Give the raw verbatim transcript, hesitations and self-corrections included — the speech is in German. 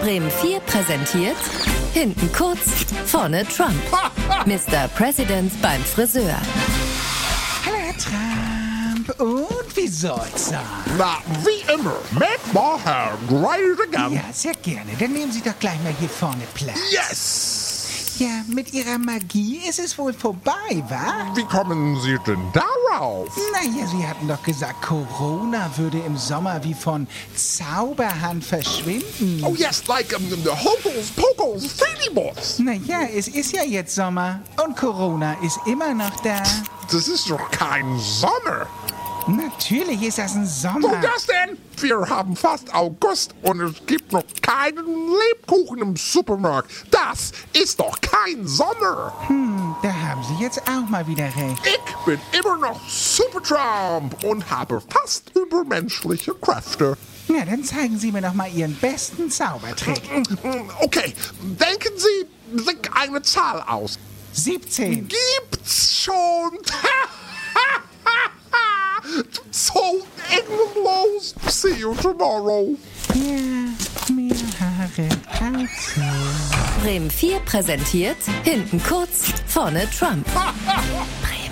Bremen vier präsentiert hinten kurz, vorne Trump. Mister President beim Friseur. Hallo, Herr Trump. Und wie soll's sein? Na, wie immer. Mit mal Herr Greisigan. Ja, sehr gerne. Dann nehmen Sie doch gleich mal hier vorne Platz. Yes! Ja, mit Ihrer Magie ist es wohl vorbei, wa? Wie kommen Sie denn darauf? Naja, Sie hatten doch gesagt, Corona würde im Sommer wie von Zauberhand verschwinden. Oh yes, like um, the Hocus Pocus Fidibus. Naja, es ist ja jetzt Sommer und Corona ist immer noch da. Das ist doch kein Sommer. Natürlich ist das ein Wo Sommer. das denn? Wir haben fast August und es gibt noch keinen Lebkuchen im Supermarkt. Das ist doch kein Sommer. Hm, da haben Sie jetzt auch mal wieder recht. Ich bin immer noch Super Trump und habe fast übermenschliche Kräfte. Na, dann zeigen Sie mir doch mal Ihren besten Zaubertrick. Okay, denken Sie sich eine Zahl aus. siebzehn. Gibt's schon. So ehrenlos. See you tomorrow. Ja, mehr Haare als Sie. Bremen vier präsentiert hinten kurz, vorne Trump. Bremen.